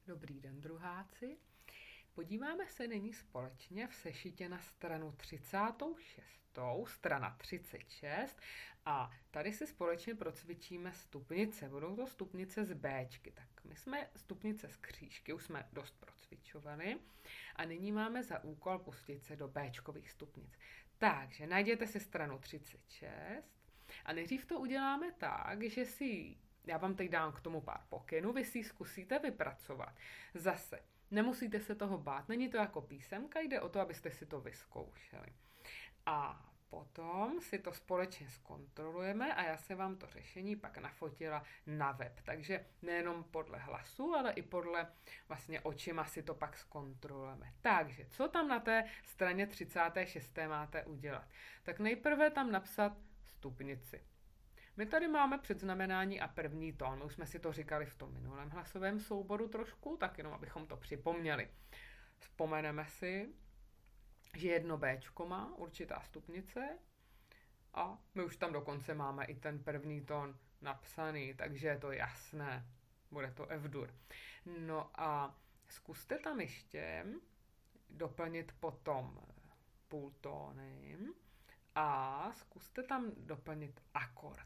Dobrý den, druháci. Podíváme se nyní společně v sešitě na stranu 36, strana 36 a tady si společně procvičíme stupnice. Budou to stupnice z Bčky. Tak my jsme stupnice z křížky, už jsme dost procvičovali a nyní máme za úkol pustit se do Bčkových stupnic. Takže najděte si stranu 36 a nejdřív to uděláme tak, že já vám teď dám k tomu pár pokynů, vy si ji zkusíte vypracovat. Zase, nemusíte se toho bát, není to jako písemka, jde o to, abyste si to vyzkoušeli. A potom si to společně zkontrolujeme a já se vám to řešení pak nafotila na web. Takže nejenom podle hlasu, ale i podle vlastně očima si to pak zkontrolujeme. Takže, co tam na té straně 36. máte udělat? Tak nejprve tam napsat stupnici. My tady máme předznamenání a první tón. My už jsme si to říkali v tom minulém hlasovém souboru trošku, tak jenom abychom to připomněli. Vzpomeneme si, že jedno Bčko má určitá stupnice a my už tam dokonce máme i ten první tón napsaný, takže je to jasné. Bude to F-dur. No a zkuste tam ještě doplnit potom půltóny a zkuste tam doplnit akord.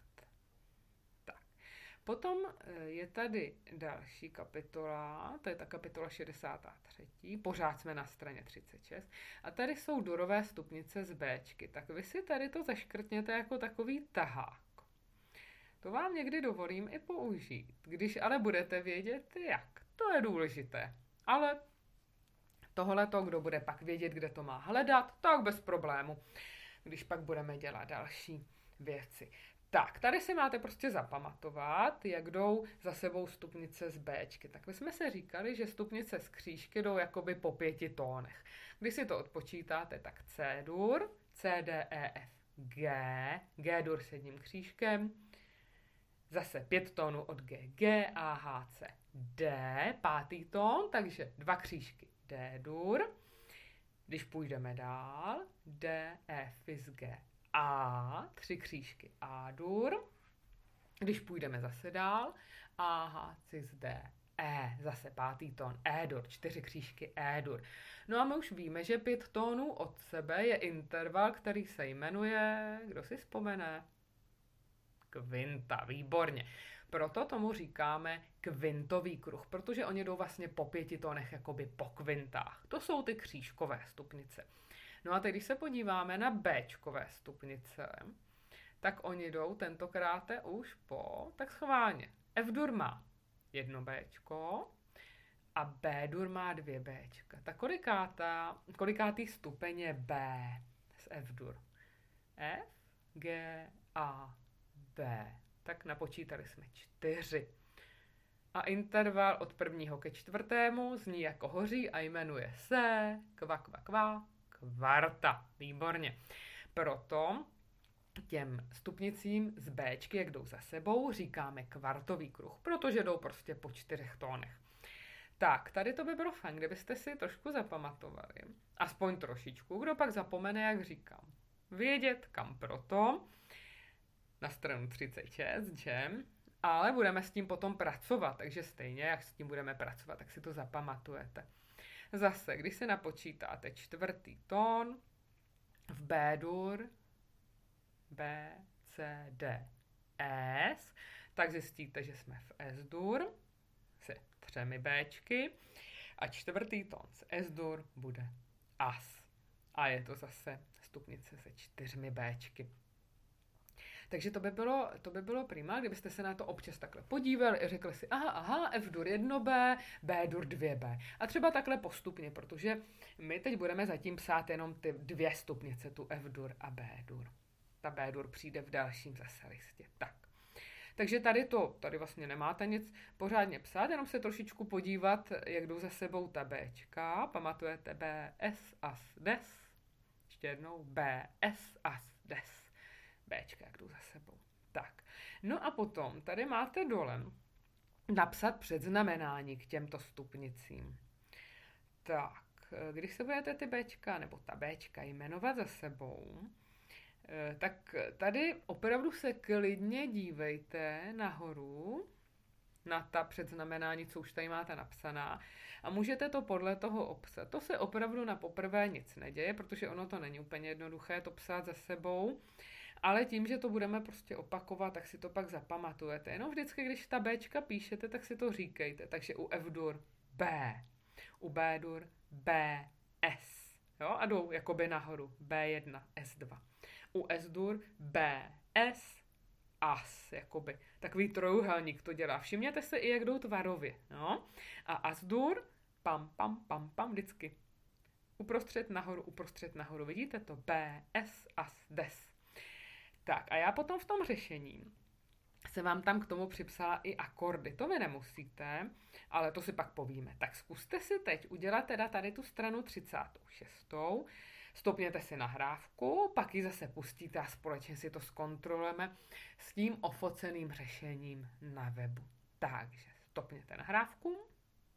Potom je tady další kapitola, to je ta kapitola 63, pořád jsme na straně 36, a tady jsou durové stupnice z Bčky, tak vy si tady to zaškrtněte jako takový tahák. To vám někdy dovolím i použít, když ale budete vědět jak, to je důležité, ale tohleto, kdo bude pak vědět, kde to má hledat, tak bez problému, když pak budeme dělat další věci. Tak, tady si máte prostě zapamatovat, jak jdou za sebou stupnice z Bčky. Tak my jsme se říkali, že stupnice z křížky jdou jakoby po 5 tónech. Když si to odpočítáte, tak C-dur, C, D, E, F, G, G-dur s jedním křížkem, zase 5 tónů od G, G, A, H, C, D, 5. tón, takže 2 křížky D-dur. Když půjdeme dál, D, E, Fis, G, A, 3 křížky A-dur. Když půjdeme zase dál, A, H, cis, D, E, zase 5. tón E-dur, 4 křížky E-dur. No a my už víme, že 5 tónů od sebe je interval, který se jmenuje, kdo si vzpomene? Kvinta, výborně. Proto tomu říkáme kvintový kruh, protože oni jdou vlastně po 5 tónech jakoby po kvintách. To jsou ty křížkové stupnice. No a teď, když se podíváme na Bčkové stupnice, tak oni jdou tentokrát už tak schválně. F-dur má 1 Bčko a B-dur má 2 Bčka. Tak kolikátý stupeň je B z F-dur? F, G, A, B. Tak napočítali jsme 4. A interval od 1. ke 4. zní jako hoří a jmenuje se kvarta. Výborně. Proto těm stupnicím z Bčky, jak jdou za sebou, říkáme kvartový kruh, protože jdou prostě po 4 tónech. Tak, tady to by bylo fajn, kdybyste si trošku zapamatovali. Aspoň trošičku, kdo pak zapomene, jak říkám. Vědět, kam proto. Na stranu 36, že? Ale budeme s tím potom pracovat, takže stejně, jak s tím budeme pracovat, tak si to zapamatujete. Zase, když si napočítáte 4. tón v B-dur, B, C, D, S, tak zjistíte, že jsme v S-dur se 3 Bčky a 4. tón z S-dur bude As. A je to zase stupnice se 4 Bčky. Takže to by bylo prima, kdybyste se na to občas takhle podívali a řekli si, aha, F-dur 1B, B-dur 2B. A třeba takhle postupně, protože my teď budeme zatím psát jenom ty 2 stupnice, tu F-dur a B-dur. Ta B-dur přijde v dalším zase listě. Tak. Takže tady vlastně nemáte nic pořádně psát, jenom se trošičku podívat, jak jdou za sebou ta Bčka. Pamatujete B, S, As, Des. Ještě jednou B, S, As, Des. Bčka, jak jdou za sebou. Tak. No a potom tady máte dole napsat předznamenání k těmto stupnicím. Tak, když se budete ty Bčka nebo ta Bčka jmenovat za sebou, tak tady opravdu se klidně dívejte nahoru na ta předznamenání, co už tady máte napsaná. A můžete to podle toho obsat. To se opravdu na poprvé nic neděje, protože ono to není úplně jednoduché to psát za sebou. Ale tím, že to budeme prostě opakovat, tak si to pak zapamatujete. Jenom vždycky, když ta Bčka píšete, tak si to říkejte. Takže u F-dur B, u B-dur B, S. Jo? A jdou jakoby nahoru. B1, S2. U S-dur B, S, As, jakoby. Takový trojuhelník to dělá. Všimněte se i, jak jdou tvarově. No? A As-dur, pam, pam, pam, pam, vždycky. Uprostřed nahoru. Vidíte to? B, S, As, Des. Tak a já potom v tom řešení se vám tam k tomu připsala i akordy. To vy nemusíte, ale to si pak povíme. Tak zkuste si teď udělat teda tady tu stranu 36. Stopněte si nahrávku, pak ji zase pustíte a společně si to zkontrolujeme s tím ofoceným řešením na webu. Takže stopněte nahrávku.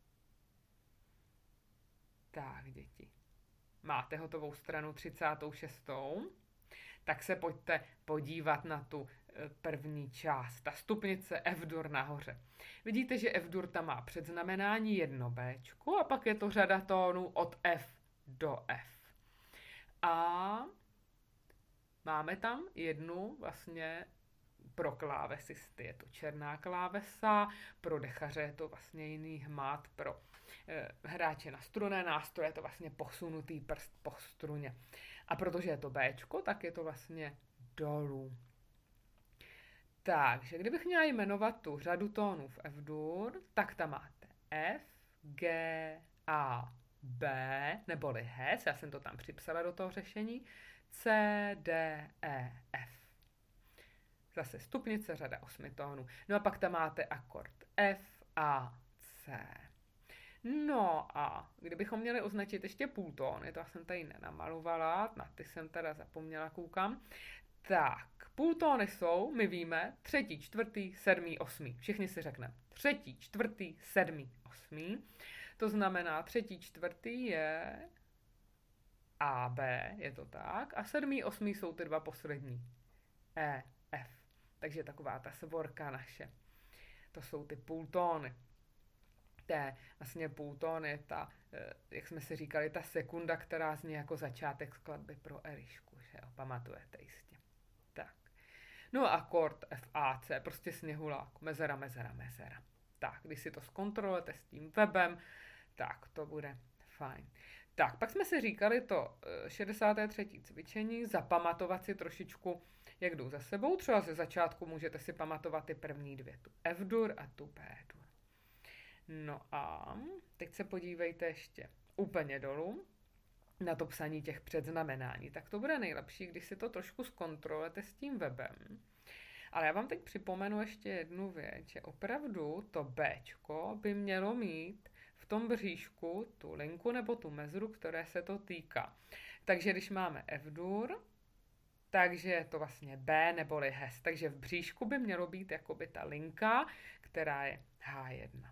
Tak, děti. Máte hotovou stranu 36. Tak se pojďte podívat na tu první část, ta stupnice F-dur nahoře. Vidíte, že F-dur tam má předznamenání 1 B a pak je to řada tónů od F do F. A máme tam jednu vlastně pro klávesisty. Je to černá klávesa, pro dechaře je to vlastně jiný hmat, pro hráče na strunné nástroje je to vlastně posunutý prst po struně. A protože je to Bčko, tak je to vlastně dolů. Takže kdybych měla jmenovat tu řadu tónů v F-dur, tak tam máte F, G, A, B, neboli Hes, já jsem to tam připsala do toho řešení, C, D, E, F. Zase stupnice, řada 8 tónů. No a pak tam máte akord F, A, C. No a kdybychom měli označit ještě půltóny, to já jsem tady nenamalovala, na ty jsem teda zapomněla, koukám. Tak, půltóny jsou, my víme, 3., 4., 7., 8. Všichni si řekneme 3., 4., 7., 8. To znamená 3., 4. je A, B, je to tak, a 7., 8. jsou ty dva poslední. E, F. Takže taková ta svorka naše. To jsou ty půltóny. Vlastně půltón je ta, jak jsme si říkali, ta sekunda, která zní jako začátek skladby pro Elišku, že jo, pamatujete jistě. Tak. No a akord F, A, C, prostě sněhulák, mezera, mezera, mezera. Tak, když si to zkontrolujete s tím webem, tak to bude fajn. Tak, pak jsme si říkali to 63. cvičení, zapamatovat si trošičku, jak jdou za sebou. Třeba ze začátku můžete si pamatovat ty první dvě, tu F-dur a tu B-dur. No a teď se podívejte ještě úplně dolů na to psaní těch předznamenání. Tak to bude nejlepší, když si to trošku zkontrolujete s tím webem. Ale já vám teď připomenu ještě jednu věc, že opravdu to Bčko by mělo mít v tom bříšku tu linku nebo tu mezeru, které se to týká. Takže když máme F-dur, takže je to vlastně B neboli Hes. Takže v bříšku by mělo být jakoby ta linka, která je H1.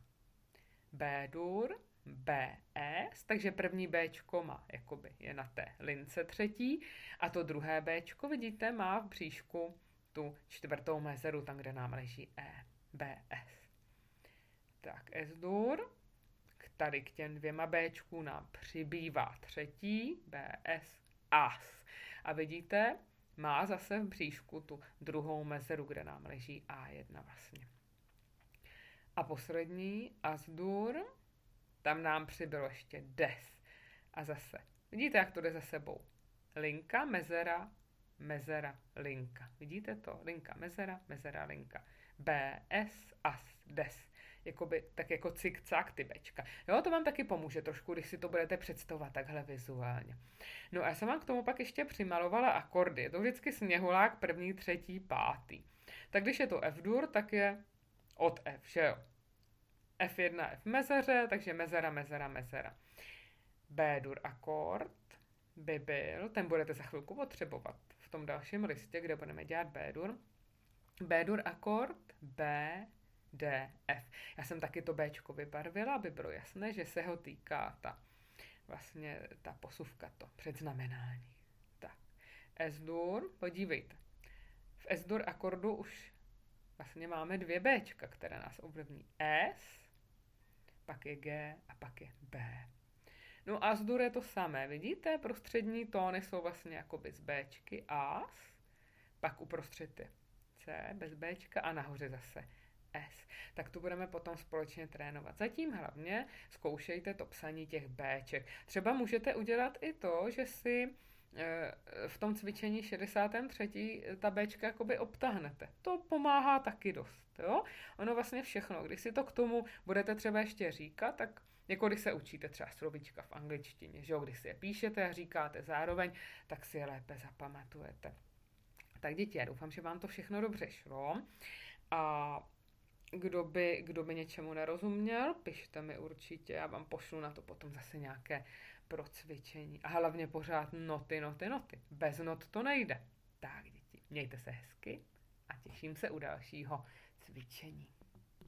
B-dur, BS, takže první Bčko má, jakoby, je na té lince třetí a to druhé Bčko, vidíte, má v bříšku tu čtvrtou mezeru, tam, kde nám leží E, BS. Tak S-dur, tady k těm dvěma Bčku nám přibývá třetí, BS, As. A vidíte, má zase v bříšku tu druhou mezeru, kde nám leží A1 vlastně. A poslední As-dur, tam nám přibylo ještě Des. A zase, vidíte, jak to jde za sebou? Linka, mezera, mezera, linka. Vidíte to? Linka, mezera, mezera, linka. BS, As, Des. Jakoby, tak jako cik-cak ty Bčka. Jo, to vám taky pomůže trošku, když si to budete představovat takhle vizuálně. No a já jsem vám k tomu pak ještě přimalovala akordy. Je to vždycky sněhulák první, třetí, pátý. Tak když je to F-dur, tak je od F, že jo? F1, F mezeře, takže mezera, mezera, mezera. B-dur akord by byl, ten budete za chvilku potřebovat v tom dalším listě, kde budeme dělat B-dur. B-dur akord B, D, F. Já jsem taky to Bčko vybarvila, aby bylo jasné, že se ho týká ta posuvka, to předznamenání. Tak, S-dur, podívejte. V S-dur akordu už vlastně máme 2 Bčka, které nás ovlivní. S, pak je G a pak je B. No a z-dur je to samé, vidíte? Prostřední tóny jsou vlastně jakoby z Bčky As, pak uprostřed je C bez Bčka a nahoře zase S. Tak tu budeme potom společně trénovat. Zatím hlavně zkoušejte to psaní těch Bček. Třeba můžete udělat i to, že si v tom cvičení 63. ta Bčka jakoby obtáhnete. To pomáhá taky dost. Jo? Ono vlastně všechno, když si to k tomu budete třeba ještě říkat, tak jako když se učíte třeba slovíčka v angličtině, že jo? Když si je píšete a říkáte zároveň, tak si je lépe zapamatujete. Tak děti, já doufám, že vám to všechno dobře šlo. A kdo by něčemu nerozuměl, pište mi určitě, já vám pošlu na to potom zase nějaké procvičení. A hlavně pořád noty. Bez not to nejde. Tak děti, mějte se hezky a těším se u dalšího cvičení.